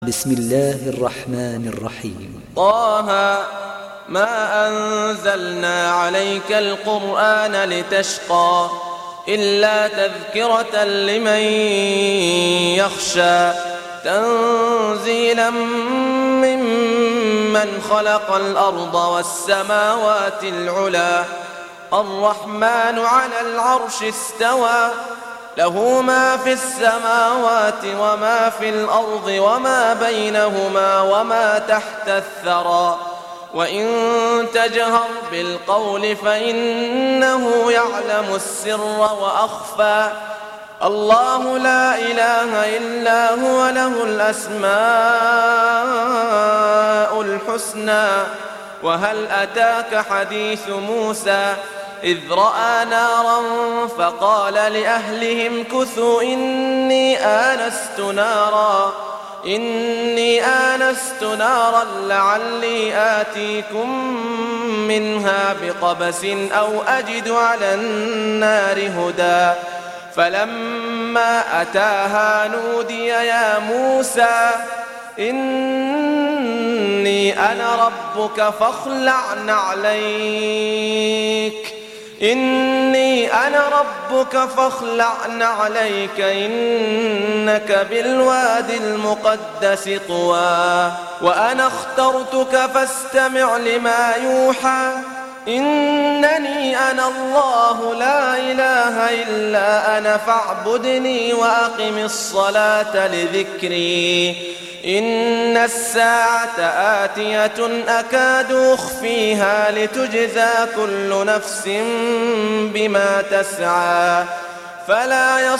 بسم الله الرحمن الرحيم. طه ما أنزلنا عليك القرآن لتشقى إلا تذكرة لمن يخشى تنزيلا ممن خلق الأرض والسماوات العلى الرحمن على العرش استوى له ما في السماوات وما في الأرض وما بينهما وما تحت الثرى وإن تجهر بالقول فإنه يعلم السر وأخفى الله لا إله إلا هو له الأسماء الحسنى وهل أتاك حديث موسى إذ رأى نارا فقال لأهلهم كثوا إني آنست نارا لعلي آتيكم منها بقبس أو أجد على النار هدى فلما أتاها نودي يا موسى إني أنا ربك فاخلع نعليك إنك بالوادي المقدس طوى وأنا اخترتك فاستمع لما يوحى إنني أنا الله لا إله إلا أنا فاعبدني وأقم الصلاة لذكري إن الساعة آتية أكاد أخفيها لتجزى كل نفس بما تسعى فلا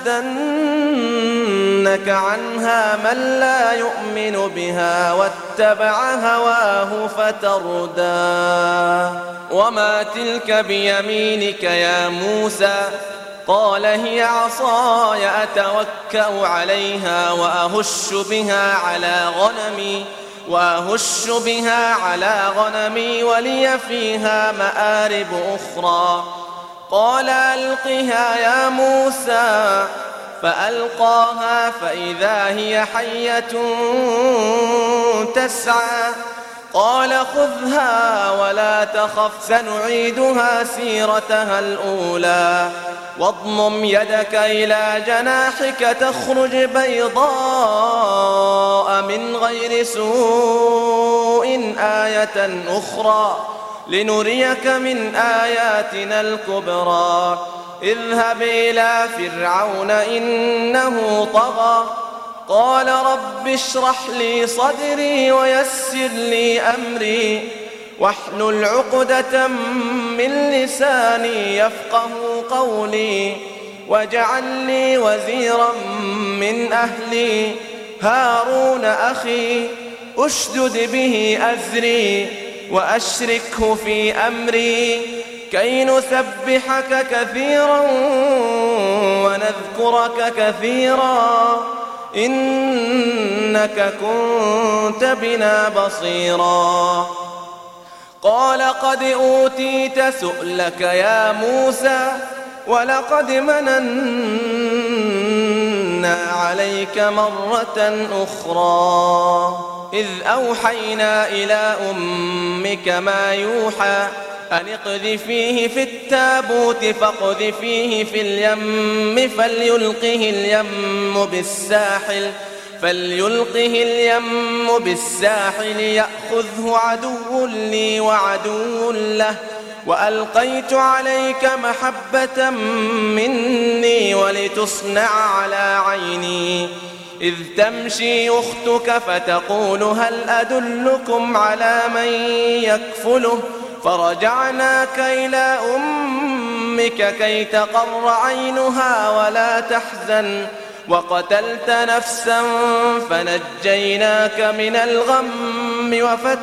يصدنك عنها من لا يؤمن بها واتبع هواه فتردى وما تلك بيمينك يا موسى قال هي عصاي أتوكأ عليها وأهش بها على غنمي ولي فيها مآرب أخرى قال ألقها يا موسى فألقاها فإذا هي حية تسعى قال خذها ولا تخف سنعيدها سيرتها الأولى واضمم يدك إلى جناحك تخرج بيضاء من غير سوء آية أخرى لنريك من آياتنا الكبرى اذهب إلى فرعون إنه طغى قال رب اشرح لي صدري ويسر لي أمري واحلل عقدة من لساني يفقه قولي واجعل لي وزيرا من أهلي هارون أخي أشدد به أزري وأشركه في أمري كي نسبحك كثيرا ونذكرك كثيرا إنك كنت بنا بصيرا قال قد أوتيت سؤلك يا موسى ولقد مننا عليك مرة أخرى إذ أوحينا إلى أمك ما يوحى أن اقذفيه في التابوت فاقذفيه في اليم فليلقه اليم بالساحل يأخذه عدو لي وعدو له وألقيت عليك محبة مني ولتصنع على عيني إذ تمشي أختك فتقول هل أدلكم على من يكفله فرجعناك إلى أمك كي تقر عينها ولا تحزن وقتلت نفسا فنجيناك من الغم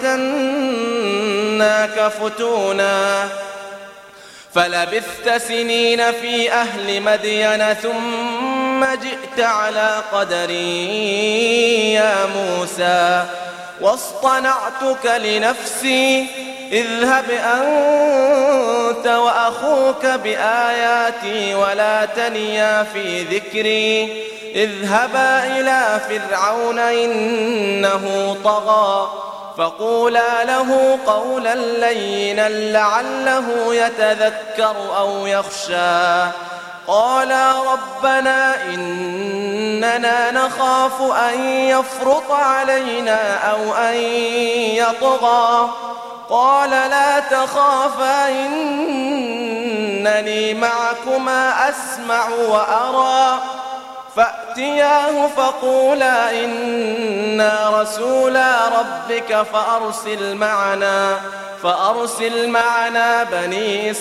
وفتناك فتونا فلبثت سنين في أهل مدين ثم جئت على قدري يا موسى واصطنعتك لنفسي اذهب أنت وأخوك بآياتي ولا تنيا في ذكري اذهبا إلى فرعون إنه طغى فقولا له قولا لينا لعله يتذكر أو يخشى قالا ربنا إننا نخاف أن يفرط علينا أو أن يطغى قال لا تخافا إنني معكما أسمع وأرى فأتياه فقولا إنا رسولا ربك فأرسل معنا بني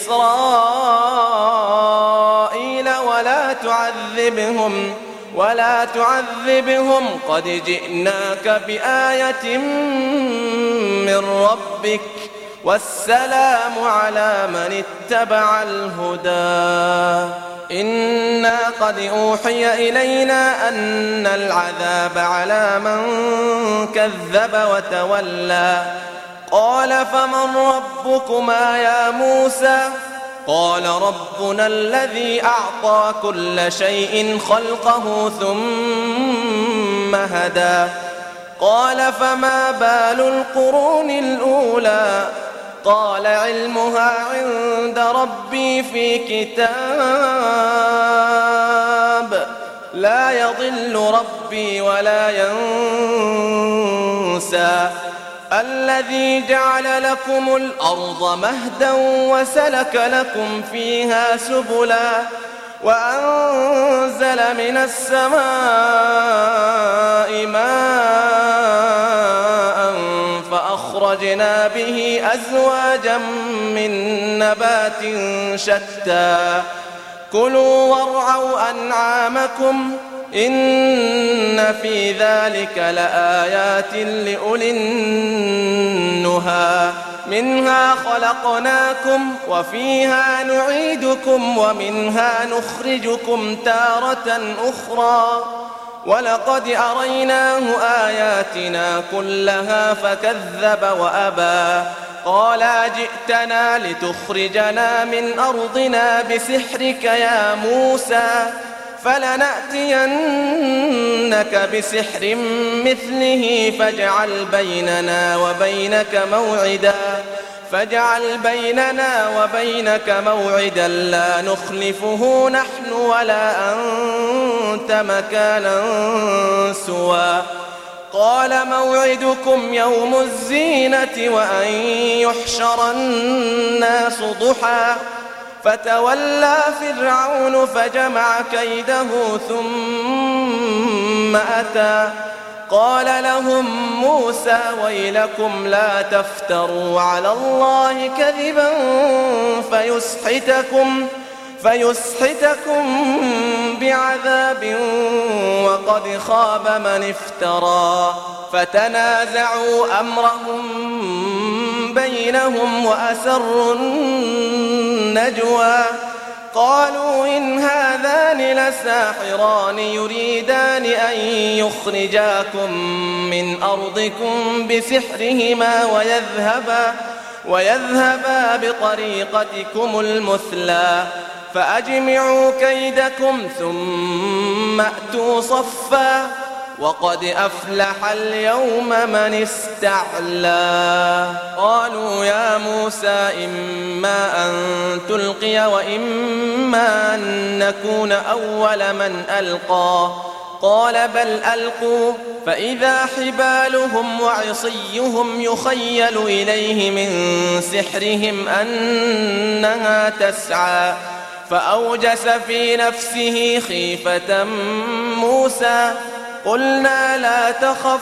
إسرائيل ولا تعذبهم قد جئناك بآية من ربك والسلام على من اتبع الهدى إنا قد أوحي إلينا أن العذاب على من كذب وتولى قال فمن ربكما يا موسى قال ربنا الذي أعطى كل شيء خلقه ثم هدى قال فما بال القرون الأولى قال علمها عند ربي في كتاب لا يضل ربي ولا ينسى الذي جعل لكم الأرض مهدا وسلك لكم فيها سبلا وأنزل من السماء ماء فأخرجنا به أزواجا من نبات شتى كلوا وارعوا أنعامكم إن في ذلك لآيات لأولي النهى منها خلقناكم وفيها نعيدكم ومنها نخرجكم تارة أخرى ولقد أريناه آياتنا كلها فكذب وأبى قال جئتنا لتخرجنا من أرضنا بسحرك يا موسى فلنأتينك بسحر مثله فاجعل بيننا وبينك موعدا لا نخلفه نحن ولا أنت مكانا سوى قال موعدكم يوم الزينة وأن يحشر الناس ضحى فتولى فرعون فجمع كيده ثم أتى قال لهم موسى ويلكم لا تفتروا على الله كذبا فيسحتكم بعذاب وقد خاب من افترى فتنازعوا أمرهم بينهم وأسروا النجوى قالوا إن هذان لساحران يريدان أن يخرجاكم من أرضكم بسحرهما ويذهبا بطريقتكم المثلى فأجمعوا كيدكم ثم أتوا صفا وقد أفلح اليوم من استعلى قالوا يا موسى إما أن تلقي وإما أن نكون أول من ألقى قال بل ألقوا فإذا حبالهم وعصيهم يخيل إليه من سحرهم أنها تسعى فأوجس في نفسه خيفة موسى قلنا لا تخف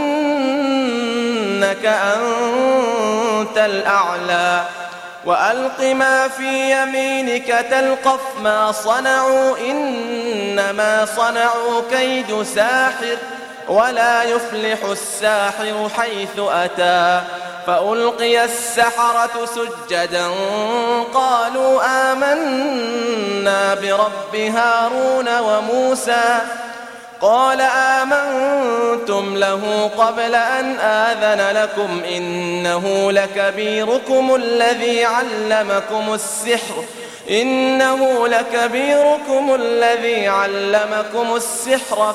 إنك أنت الأعلى وألق ما في يمينك تلقف ما صنعوا إنما صنعوا كيد ساحر ولا يفلح الساحر حيث أتى فألقي السحرة سجدا قالوا آمنا برب هارون وموسى قال آمنتم له قبل أن آذن لكم إنه لكبيركم الذي علمكم السحر إنه لكبيركم الذي علمكم السحر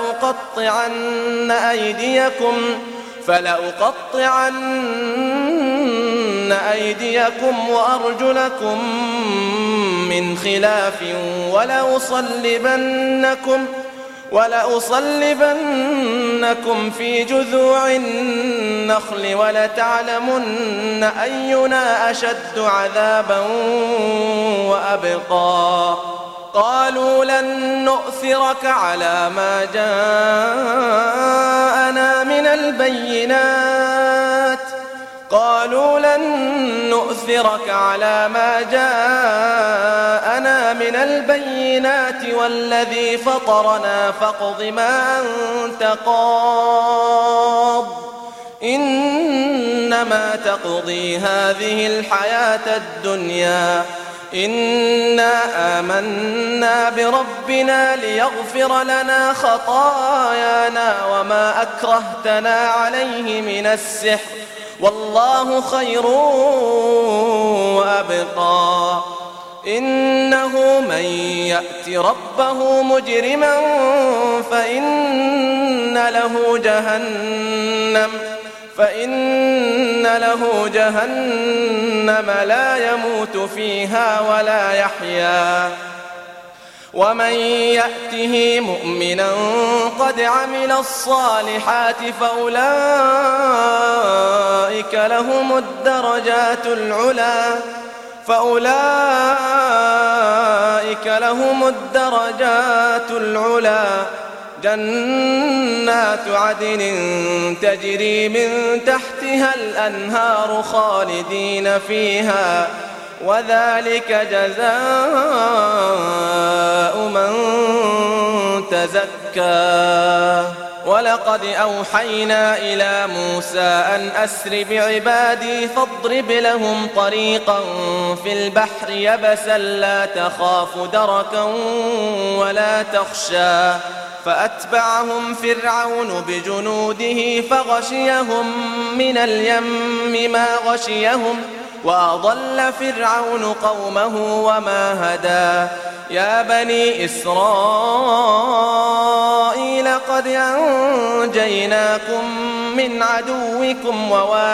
فلأقطعن أيديكم وأرجلكم من خلاف ولأصلبنكم في جذوع النخل ولتعلمن أينا أشد عذابا وأبقى. قالوا لن نؤثرك على ما جاءنا من البينات والذي فطرنا فاقض ما أنت قاض إنما تقضي هذه الحياة الدنيا إنا آمنا بربنا ليغفر لنا خطايانا وما أكرهتنا عليه من السحر والله خير وأبقى. إنه من يأت ربه مجرما فإن له جهنم لا يموت فيها ولا يحيا. ومن يأته مؤمنا قد عمل الصالحات فأولئك لهم الدرجات العلا جنات عدن تجري من تحتها الأنهار خالدين فيها وذلك جزاء من تزكى. ولقد أوحينا إلى موسى أن أسر بعبادي فاضرب لهم طريقا في البحر يبسا لا تخاف دركا ولا تخشى فأتبعهم فرعون بجنوده فغشيهم من اليم ما غشيهم وأضل فرعون قومه وما هدى. يا بني إسرائيل قد أنجيناكم من عدوكم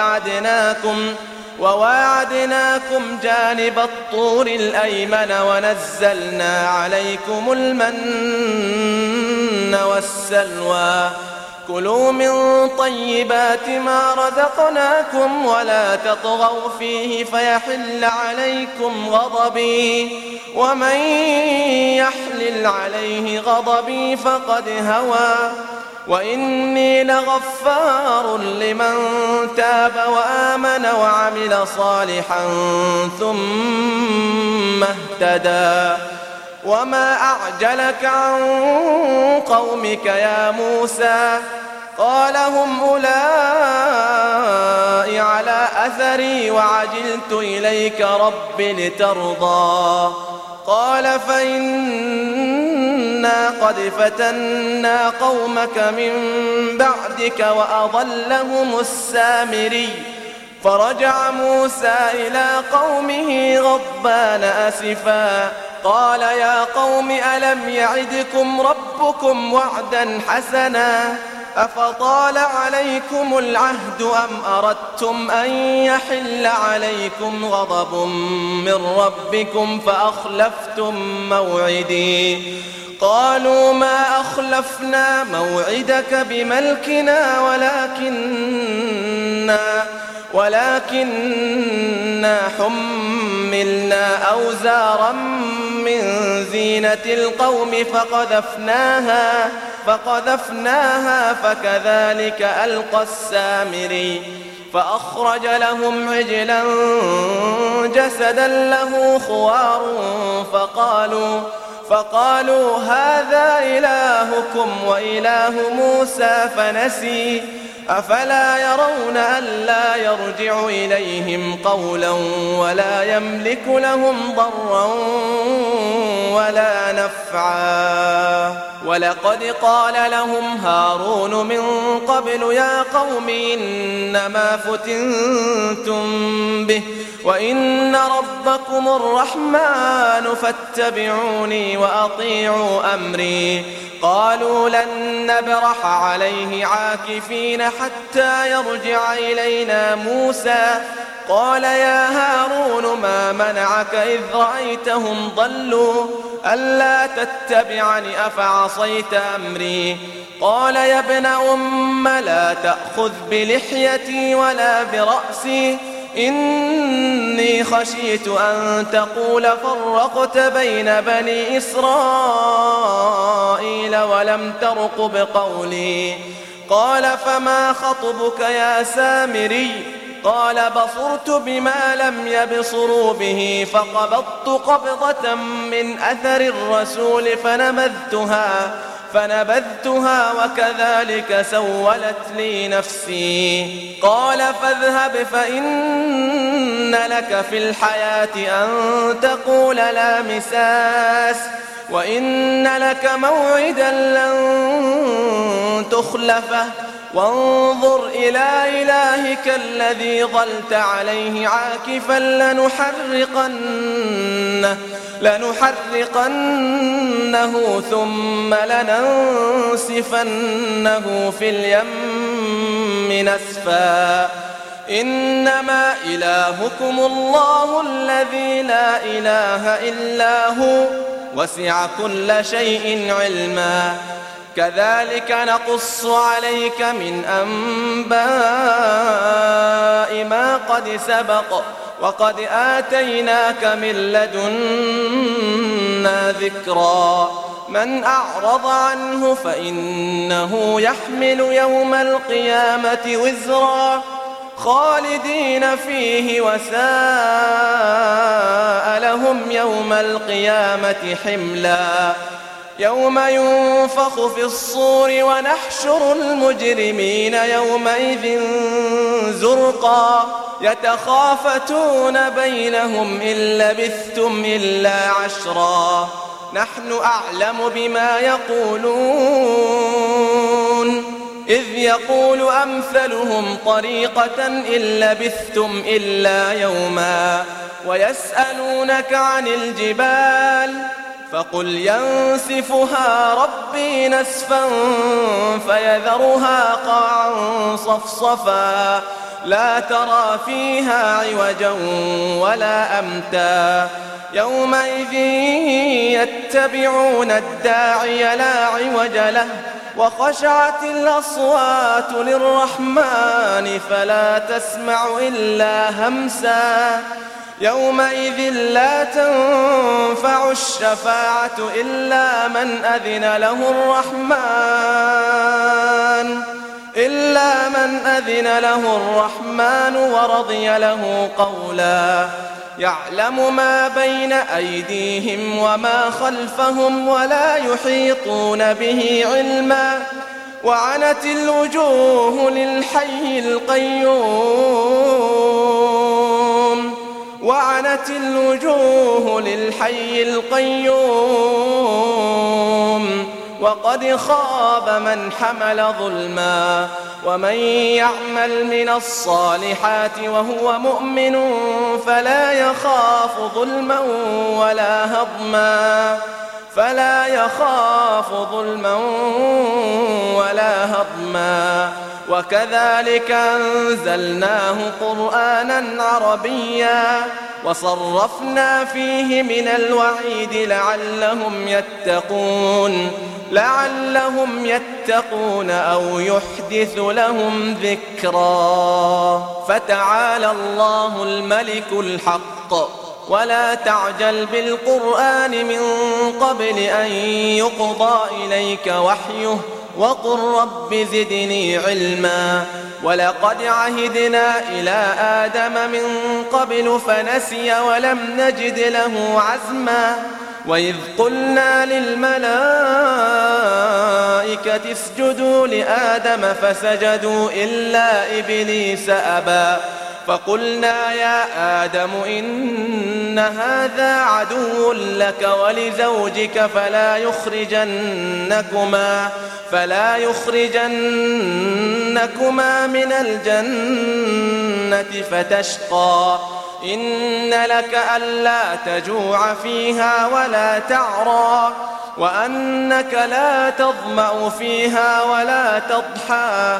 وواعدناكم جانب الطور الأيمن ونزلنا عليكم المن والسلوى. كلوا من طيبات ما رزقناكم ولا تطغوا فيه فيحل عليكم غضبي ومن يحلل عليه غضبي فقد هوى. وإني لغفار لمن تاب وآمن وعمل صالحا ثم اهتدى. وما أعجلك عن قومك يا موسى؟ قال هم أولئك على أثري وعجلت إليك رب لترضى. قال فإنا قد فتنا قومك من بعدك وأضلهم السامري. فرجع موسى إلى قومه غضبان أسفا قال يا قوم ألم يعدكم ربكم وعدا حسنا أفطال عليكم العهد أم أردتم أن يحل عليكم غضب من ربكم فأخلفتم موعدي. قالوا ما أخلفنا موعدك بملكنا ولكننا حملنا أوزارا من زينة القوم فقذفناها فكذلك ألقى السامري. فأخرج لهم عجلا جسدا له خوار فقالوا هذا إلهكم وإله موسى فنسي. أفلا يرون ألا يرجع إليهم قولا ولا يملك لهم ضرا ولا نفعا. ولقد قال لهم هارون من قبل يا قوم إنما فتنتم به وإن ربكم الرحمن فاتبعوني وأطيعوا أمري. قالوا لن نبرح عليه عاكفين حتى يرجع إلينا موسى. قال يا هارون ما منعك إذ رأيتهم ضلوا ألا تتبعني أفعصيت أمري. قال يا ابن أم لا تأخذ بلحيتي ولا برأسي إني خشيت أن تقول فرقت بين بني إسرائيل ولم ترقب قولي. قال فما خطبك يا سامري؟ قال بصرت بما لم يبصروا به فقبضت قبضة من أثر الرسول فنبذتها وكذلك سولت لي نفسي. قال فاذهب فإن لك في الحياة أن تقول لا مساس وإن لك موعدا لن تخلفه وانظر إلى إلهك الذي ظلت عليه عاكفا لنحرقنه ثم لننسفنه في اليم نسفا. إنما إلهكم الله الذي لا إله إلا هو وسع كل شيء علما. كذلك نقص عليك من أنباء ما قد سبق وقد آتيناك من لدنا ذكرا. من أعرض عنه فإنه يحمل يوم القيامة وزرا خالدين فيه وساء لهم يوم القيامة حملا. يوم ينفخ في الصور ونحشر المجرمين يومئذ زرقا يتخافتون بينهم إن لبثتم إلا عشرا نحن أعلم بما يقولون إذ يقول أمثلهم طريقة إن لبثتم إلا يوما ويسألونك عن الجبال فقل ينسفها ربي نسفا فيذرها قاعا صفصفا لا ترى فيها عوجا ولا أمتا. يومئذ يتبعون الداعي لا عوج له وخشعت الأصوات للرحمن فلا تسمع إلا همسا. يومئذ لا تنفع الشفاعة إلا من أذن له الرحمن ورضي له قولا. يعلم ما بين أيديهم وما خلفهم ولا يحيطون به علما. وعنت الوجوه للحي القيوم وقد خاب من حمل ظلما. ومن يعمل من الصالحات وهو مؤمن فلا يخاف ظلما ولا هضما. وكذلك أنزلناه قرآنا عربيا وصرفنا فيه من الوعيد لعلهم يتقون أو يحدث لهم ذكرا. فتعالى الله الملك الحق ولا تعجل بالقرآن من قبل أن يقضى إليك وحيه وقل رب زدني علما. ولقد عهدنا إلى آدم من قبل فنسي ولم نجد له عزما. وإذ قلنا للملائكة اسجدوا لآدم فسجدوا إلا إبليس أبى فقلنا يا آدم إن هذا عدو لك ولزوجك فلا يخرجنكما من الجنة فتشقى إن لك ألا تجوع فيها ولا تعرى وأنك لا تظمأ فيها ولا تضحى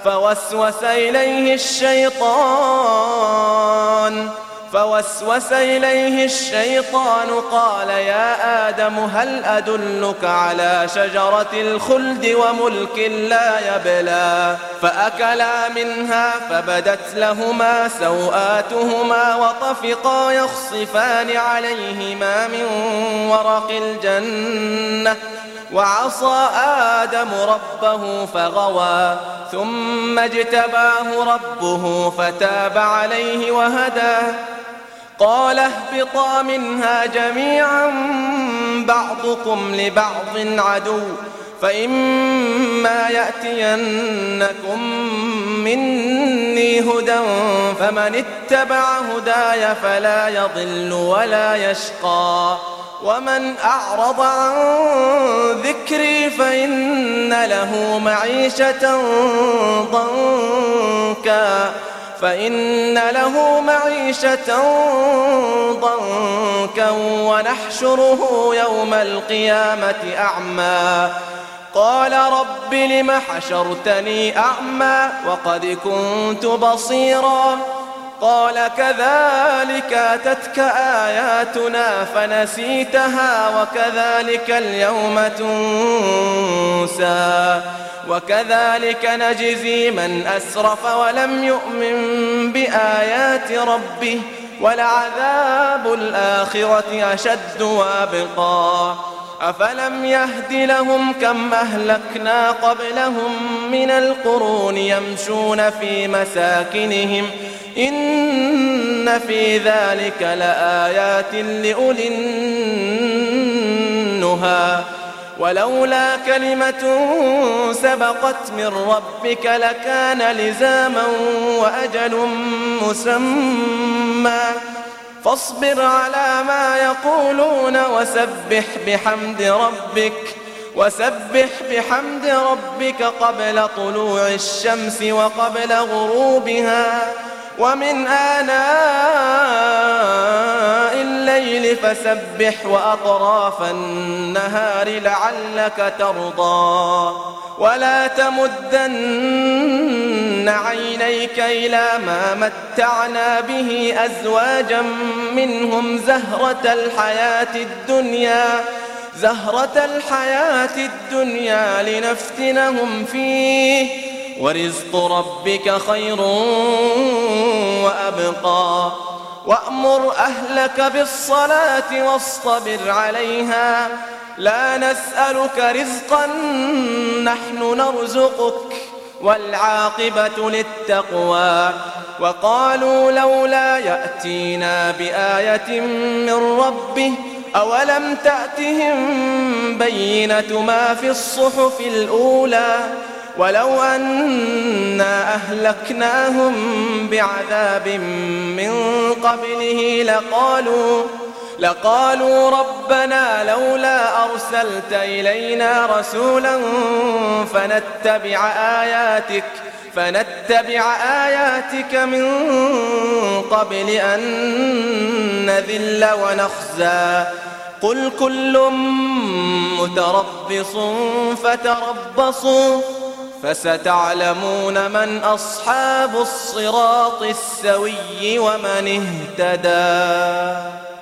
فوسوس إليه الشيطان قال يا آدم هل أدلك على شجرة الخلد وملك لا يبلى فأكلا منها فبدت لهما سوآتهما وطفقا يخصفان عليهما من ورق الجنة وعصى آدم ربه فغوى ثم اجتباه ربه فتاب عليه وهدى قال اهبطا منها جميعا بعضكم لبعض عدو فإما يأتينكم مني هدى فمن اتبع هداي فلا يضل ولا يشقى ومن أعرض عن ذكري فإن له معيشة ضنكا ونحشره يوم القيامة أعمى قال رب لم حشرتني أعمى وقد كنت بصيرا قال كذلك أتتك آياتنا فنسيتها وكذلك اليوم تنسى وكذلك نجزي من أسرف ولم يؤمن بآيات ربه ولعذاب الآخرة أشد وأبقى أفلم يهد لهم كم أهلكنا قبلهم من القرون يمشون في مساكنهم إن في ذلك لآيات لأولي النهى ولولا كلمة سبقت من ربك لكان لزاما وأجل مسمى فاصبر على ما يقولون وسبح بحمد ربك قبل طلوع الشمس وقبل غروبها ومن آناء الليل فسبح وأطراف النهار لعلك ترضى ولا تمدن عينيك إلى ما متعنا به أزواجا منهم زهرة الحياة الدنيا لنفتنهم فيه ورزق ربك خير وأبقى وأمر أهلك بالصلاة واصطبر عليها لا نسألك رزقا نحن نرزقك والعاقبة للتقوى وقالوا لولا يأتينا بآية من ربه أولم تأتهم بينة ما في الصحف الأولى ولو أنا أهلكناهم بعذاب من قبله لقالوا ربنا لولا أرسلت إلينا رسولا فنتبع آياتك من قبل أن نذل ونخزى قل كل متربص فتربصوا فستعلمون من أصحاب الصراط السوي ومن اهتدى.